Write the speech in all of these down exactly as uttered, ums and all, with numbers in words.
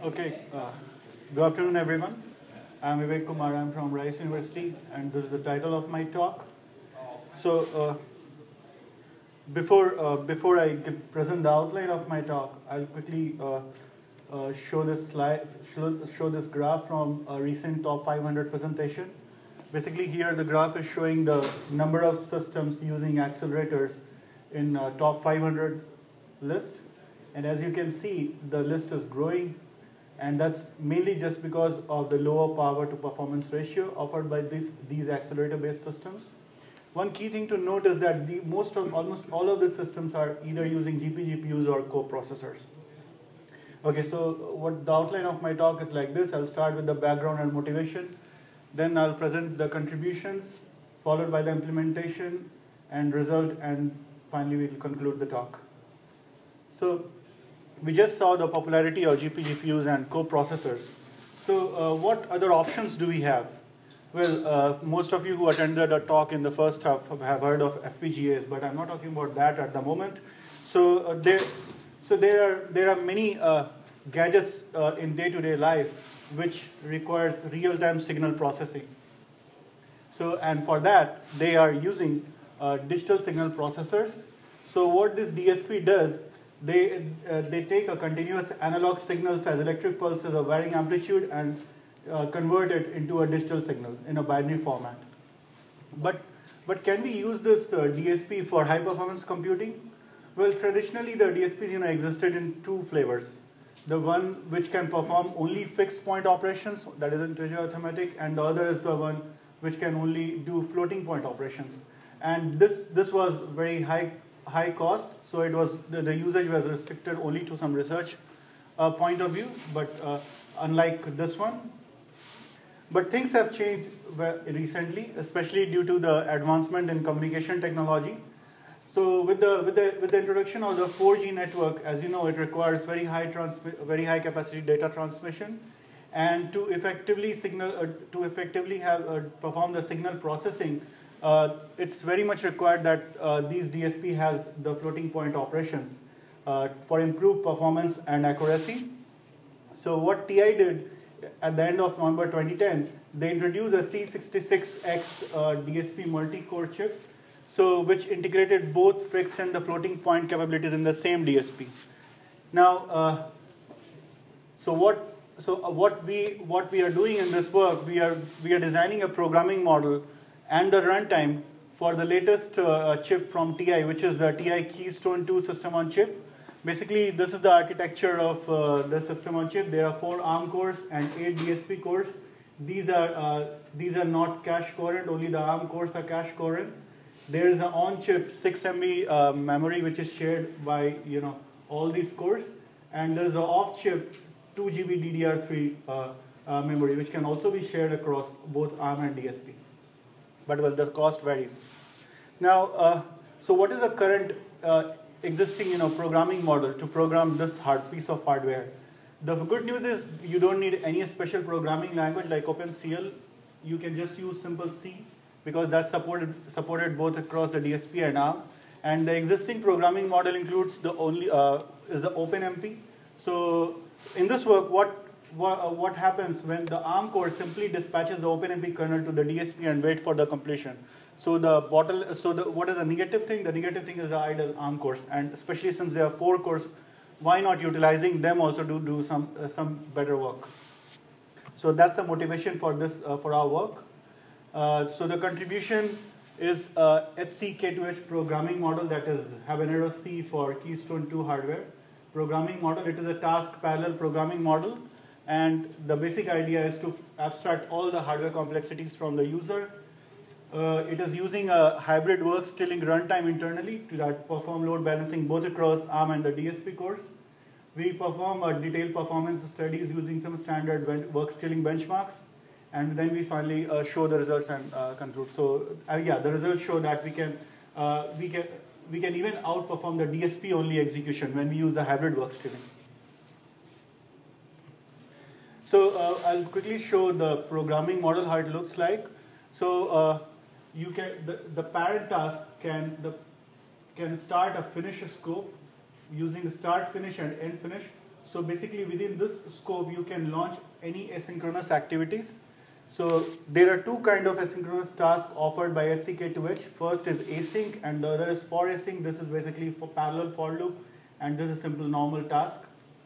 Okay, uh, good afternoon, everyone. I'm Vivek Kumar. I'm from Rice University, and this is the title of my talk. So, uh, before uh, before I give- present the outline of my talk, I'll quickly uh, uh, show this slide, show, show this graph from a recent top five hundred presentation. Basically, here the graph is showing the number of systems using accelerators in uh, top five hundred list, and as you can see, the list is growing. And that's mainly just because of the lower power to performance ratio offered by these, these accelerator-based systems. One key thing to note is that the most of, almost all of these systems are either using G P G P Us or co-processors. Okay, so what the outline of my talk is like this. I'll start with the background and motivation. Then I'll present the contributions, followed by the implementation and result, and finally we'll conclude the talk. So we just saw the popularity of G P G P Us and co-processors. So uh, what other options do we have? Well, uh, most of you who attended a talk in the first half have heard of F P G As, but I'm not talking about that at the moment. So uh, there, so there are there are many uh, gadgets uh, in day-to-day life which requires real-time signal processing. So and for that they are using uh, digital signal processors. So what this D S P does, they uh, they take a continuous analog signals as electric pulses of varying amplitude and uh, convert it into a digital signal in a binary format. But but can we use this uh, D S P for high performance computing? Well, traditionally the D S Ps you know existed in two flavors. The one which can perform only fixed point operations, that is integer arithmetic, and the other is the one which can only do floating point operations. And this this was very high high cost, so it was the, the usage was restricted only to some research uh, point of view, but uh, unlike this one. But things have changed recently, especially due to the advancement in communication technology. So with the with the with the introduction of the four G network, as you know, it requires very high transmi- very high capacity data transmission, and to effectively signal uh, to effectively have uh, perform the signal processing, uh, it's very much required that uh, these D S P has the floating point operations uh, for improved performance and accuracy. So what T I did at the end of November twenty ten, they introduced a C sixty-six X uh, D S P multi-core chip, so which integrated both fixed and the floating point capabilities in the same D S P. Now, uh, so what so uh, what we what we are doing in this work, we are we are designing a programming model and the runtime for the latest uh, chip from T I, which is the T I Keystone two system on chip. Basically, this is the architecture of uh, the system on chip. There are four ARM cores and eight D S P cores. These are uh, these are not cache coherent. Only the ARM cores are cache coherent. There is an on-chip six M B uh, memory which is shared by you know all these cores, and there is an off-chip two G B D D R three uh, uh, memory which can also be shared across both ARM and D S P. But well, the cost varies. Now, uh, so what is the current uh, existing you know programming model to program this hard piece of hardware? The good news is you don't need any special programming language like OpenCL. You can just use simple C, because that's supported supported both across the D S P and ARM. And the existing programming model includes the only uh, is the OpenMP. So in this work, what what, uh, what happens when the ARM core simply dispatches the OpenMP kernel to the D S P and wait for the completion. So the bottle, so the, what is the negative thing? The negative thing is the idle ARM cores, and especially since there are four cores, why not utilizing them also to do some uh, some better work? So that's the motivation for this uh, for our work. Uh, so the contribution is uh, H C K two H programming model, that is Habanero C for Keystone two hardware programming model. It is a task parallel programming model, and the basic idea is to abstract all the hardware complexities from the user. Uh, it is using a hybrid work stealing runtime internally to that perform load balancing both across ARM and the D S P cores. We perform a detailed performance studies using some standard work stealing benchmarks, and then we finally uh, show the results and uh, conclude. So uh, yeah, the results show that we can uh, we can we can even outperform the D S P only execution when we use the hybrid work stealing. So uh, I'll quickly show the programming model how it looks like. So uh, you can the, the parent task can the can start a finish scope using start finish and end finish. so basically within this scope, you can launch any asynchronous activities. So there are two kind of asynchronous tasks offered by H C K two H. First is async and the other is for async. This is basically for parallel for loop, and this is simple normal task.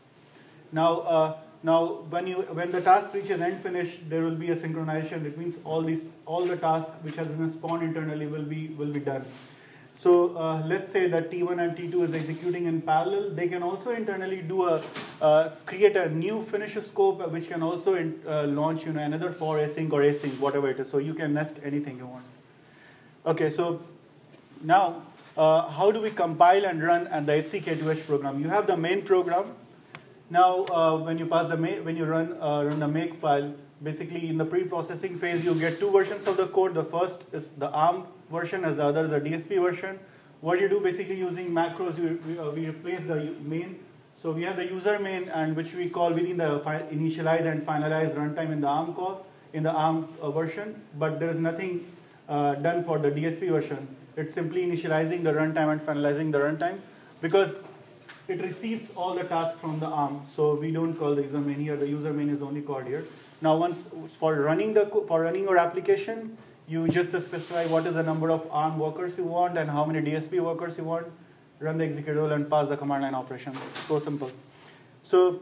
Now, uh, now when you when the task reaches end finish, there will be a synchronization. It means all these all the tasks which has been spawned internally will be will be done. So uh, let's say that T one and T two is executing in parallel. They can also internally do a uh, create a new finish scope, which can also in, uh, launch you know another for async or async, whatever it is. So you can nest anything you want. Okay, so now uh, how do we compile and run and the H C K two H program? You have the main program. Now uh, when you pass the main, when you run uh, run the make file, basically in the pre-processing phase you get two versions of the code. The first is the ARM version, as the other is the D S P version. What you do basically using macros, you, we, uh, we replace the main. So we have the user main, and which we call within the initialize and finalize runtime in the ARM call, in the ARM uh, version, but there is nothing uh, done for the D S P version. It's simply initializing the runtime and finalizing the runtime, because it receives all the tasks from the ARM. So we don't call the user main here. The user main is only called here. Now once for running the for running your application, you just specify what is the number of ARM workers you want and how many D S P workers you want, run the executable and pass the command line operation. So simple. So,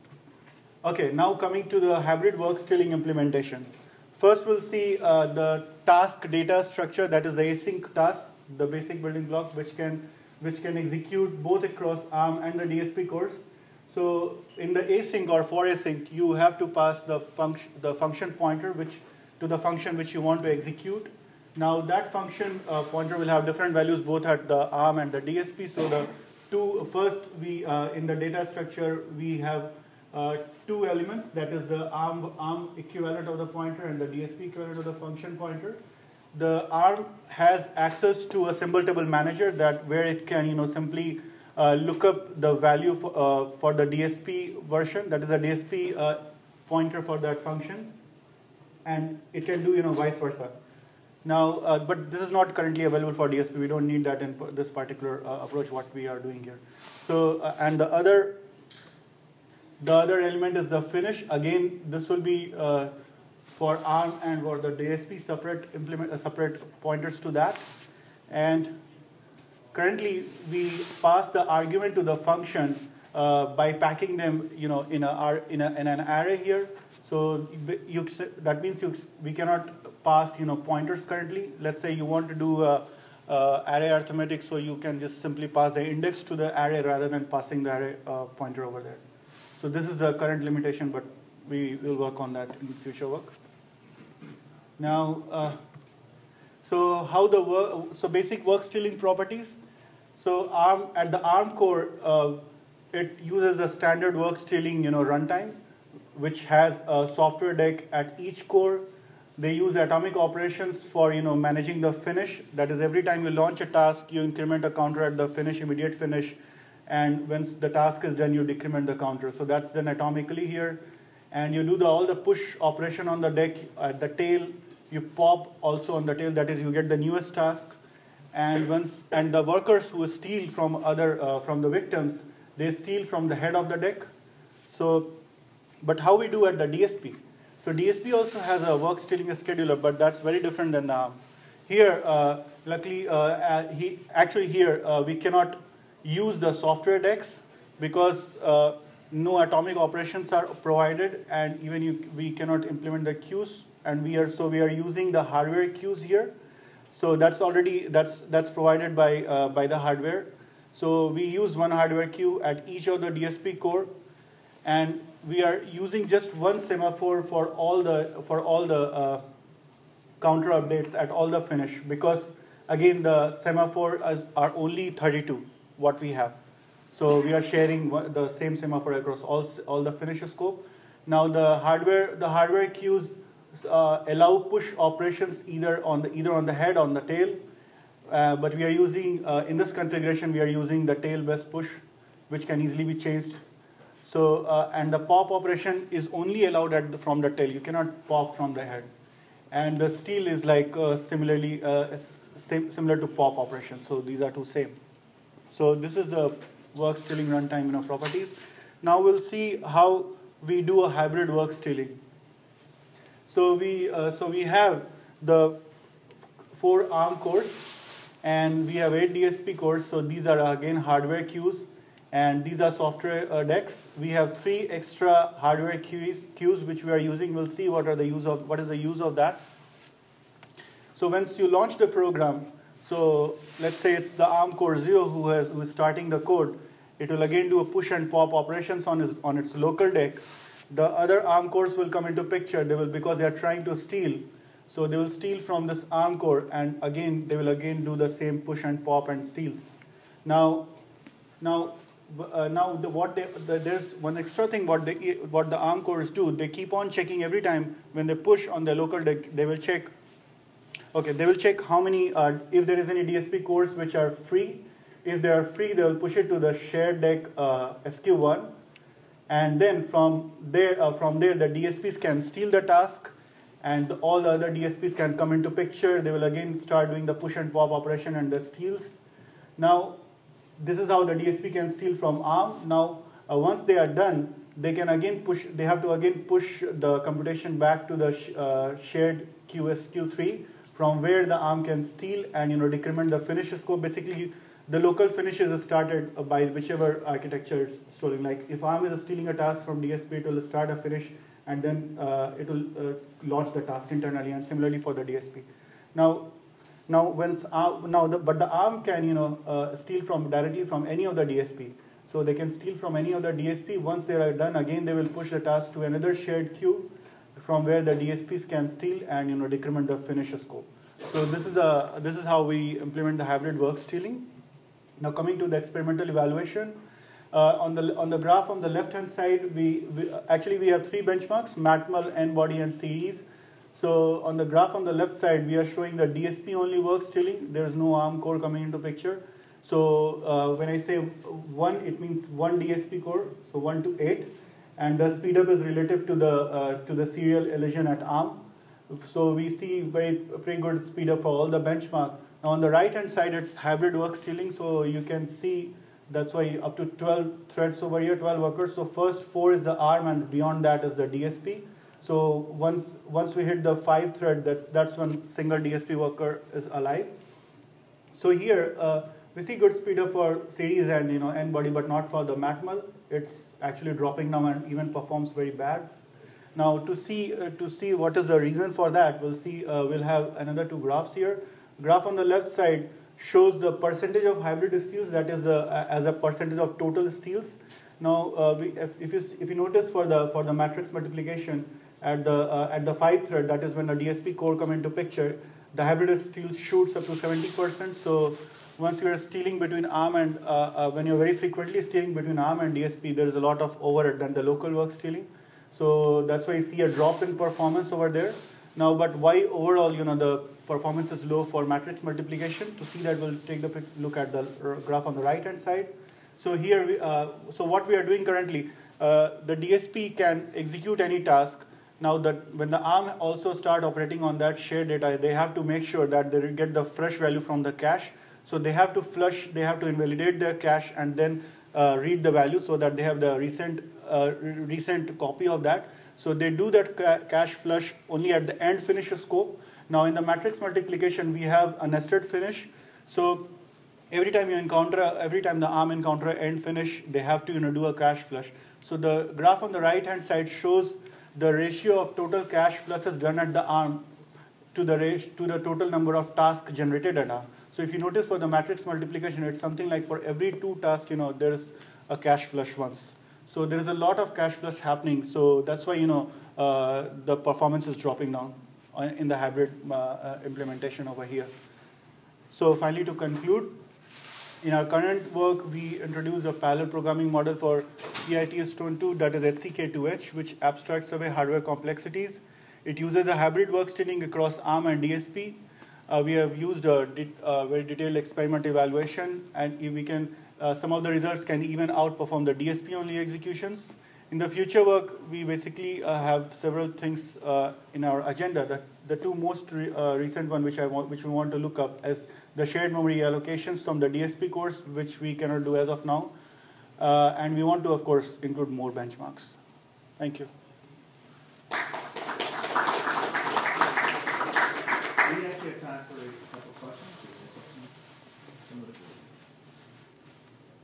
okay, now coming to the hybrid work stealing implementation. First we'll see uh, the task data structure, that is the async task, the basic building block which can, which can execute both across ARM and the D S P cores. So in the async or for async, you have to pass the function, the function pointer which to the function which you want to execute. Now that function uh, pointer will have different values both at the ARM and the D S P. So the two first we uh, in the data structure we have uh, two elements, that is the ARM ARM equivalent of the pointer and the D S P equivalent of the function pointer. The ARM has access to a symbol table manager that where it can you know simply uh, look up the value for, uh, for the D S P version, that is the D S P uh, pointer for that function. And it can do, you know, vice versa. Now, uh, but this is not currently available for D S P. We don't need that in this particular uh, approach, what we are doing here. So, uh, and the other, the other element is the finish. Again, this will be uh, for ARM and for the D S P separate implement, uh, separate pointers to that. And currently, we pass the argument to the function uh, by packing them, you know, in a in a in an array here. So you, that means you, we cannot pass you know pointers currently. Let's say you want to do a, a array arithmetic, so you can just simply pass the index to the array rather than passing the array uh, pointer over there. So this is the current limitation, but we will work on that in future work. Now, uh, so how the work? So basic work stealing properties. So ARM at the ARM core, uh, it uses a standard work stealing you know runtime, which has a software deck at each core. They use atomic operations for you know managing the finish. That is, every time you launch a task, you increment a counter at the finish, immediate finish, and once the task is done, you decrement the counter. So that's done atomically here, and you do the, all the push operation on the deck at the tail. You pop also on the tail. That is, you get the newest task, and once and the workers who steal from other uh, from the victims, they steal from the head of the deck. So. But how we do at the D S P? So D S P also has a work stealing scheduler, but that's very different than ARM. Here, uh, luckily, uh, he actually here uh, we cannot use the software decks because uh, no atomic operations are provided, and even you, we cannot implement the queues. And we are so we are using the hardware queues here. So that's already that's that's provided by uh, by the hardware. So we use one hardware queue at each of the D S P core, and we are using just one semaphore for all the for all the uh, counter updates at all the finish, because again the semaphores are only thirty-two what we have. So we are sharing the same semaphore across all all the finish scope. Now the hardware the hardware queues uh, allow push operations either on the either on the head or on the tail, uh, but we are using uh, in this configuration we are using the tail based push, which can easily be changed. So, uh, and the pop operation is only allowed at the, from the tail. You cannot pop from the head. And the steal is like uh, similarly uh, sim similar to pop operation. So these are two same. So this is the work stealing runtime you know, properties. Now we'll see how we do a hybrid work stealing. So we, uh, so we have the four ARM cores, and we have eight D S P cores. So these are again hardware queues, and these are software uh, decks. We have three extra hardware queues, queues which we are using. We'll see what are the use of what is the use of that. So once you launch the program, so let's say it's the ARM Core zero who has who is starting the code. It will again do a push and pop operations on its on its local deck. The other ARM cores will come into picture. They will, because they are trying to steal. So they will steal from this ARM core, and again they will again do the same push and pop and steals. Now, now, uh, now the, what they, the, there's one extra thing. What they what the ARM cores do, they keep on checking every time when they push on the local deck. They will check. Okay, they will check how many, uh, if there is any D S P cores which are free. If they are free, they will push it to the shared deck uh, S Q one, and then from there, uh, from there, the D S Ps can steal the task, and all the other D S Ps can come into picture. They will again start doing the push and pop operation and the steals. Now, this is how the D S P can steal from ARM. Now, uh, once they are done, they can again push. They have to again push the computation back to the sh uh, shared Q S Q three, from where the ARM can steal and you know decrement the finish scope. Basically, the local finishes is started by whichever architecture is stolen. Like if ARM is stealing a task from D S P, it will start a finish, and then uh, it will uh, launch the task internally, and similarly for the D S P. Now, now once uh, now the, but the ARM can you know uh, steal from directly from any of the D S P. So they can steal from any of the D S P. Once they are done, again they will push the task to another shared queue, from where the D S Ps can steal and you know decrement the finish scope. So this is the this is how we implement the hybrid work stealing. Now coming to the experimental evaluation, uh, on the on the graph on the left hand side, we, we actually we have three benchmarks: Matmul, N-Body, and Series. So on the graph on the left side, we are showing the D S P only work stealing. There is no ARM core coming into picture. So uh, when I say one, it means one D S P core, so one to eight, and the speed up is relative to the uh, to the serial elision at ARM. So we see very pretty good speed up for all the benchmark. Now on the right hand side, it's hybrid work stealing. So you can see that's why up to twelve threads over here, twelve workers. So first four is the ARM, and beyond that is the D S P. So once once we hit the five thread, that that's when single D S P worker is alive. So here uh, we see good speed up for Series and you know N-Body, but not for the Matmul. It's actually dropping now and even performs very bad. Now to see uh, to see what is the reason for that, we'll see uh, we'll have another two graphs here. Graph on the left side shows the percentage of hybrid steals, that is the uh, as a percentage of total steals. Now uh, we, if, if you if you notice for the for the matrix multiplication at the uh, at the five thread, that is when the D S P core come into picture, the hybrid steal shoots up to seventy percent. So once you are stealing between ARM and uh, uh, when you're very frequently stealing between ARM and D S P, there is a lot of overhead than the local work stealing. So that's why you see a drop in performance over there. Now, but why overall, you know, the performance is low for matrix multiplication? To see that, we'll take the look at the graph on the right-hand side. So here, we, uh, so what we are doing currently, uh, the D S P can execute any task. Now that when the ARM also start operating on that shared data, they have to make sure that they get the fresh value from the cache. So they have to flush, they have to invalidate their cache and then uh, read the value so that they have the recent uh, recent copy of that. So they do that ca cache flush only at the end finish scope. Now in the matrix multiplication, we have a nested finish. So every time you encounter, every time the ARM encounter end finish, they have to you know do a cache flush. So the graph on the right hand side shows the ratio of total cache flushes done at the ARM to the to the total number of tasks generated at ARM. So if you notice for the matrix multiplication, it's something like for every two tasks, you know, there is a cache flush once. So there is a lot of cache flush happening. So that's why you know uh, the performance is dropping down in the hybrid uh, uh, implementation over here. So finally, to conclude, in our current work, we introduced a parallel programming model for P I T Stone two, that is H C K two H, which abstracts away hardware complexities. It uses a hybrid work stealing across ARM and D S P. Uh, we have used a de uh, very detailed experiment evaluation, and we can uh, some of the results can even outperform the D S P only executions. In the future work, we basically uh, have several things uh, in our agenda. The, the two most re uh, recent one, which I want, which we want to look up, is the shared memory allocations from the D S P cores, which we cannot do as of now. Uh, and we want to, of course, include more benchmarks. Thank you. We actually have time for a couple questions. Some of the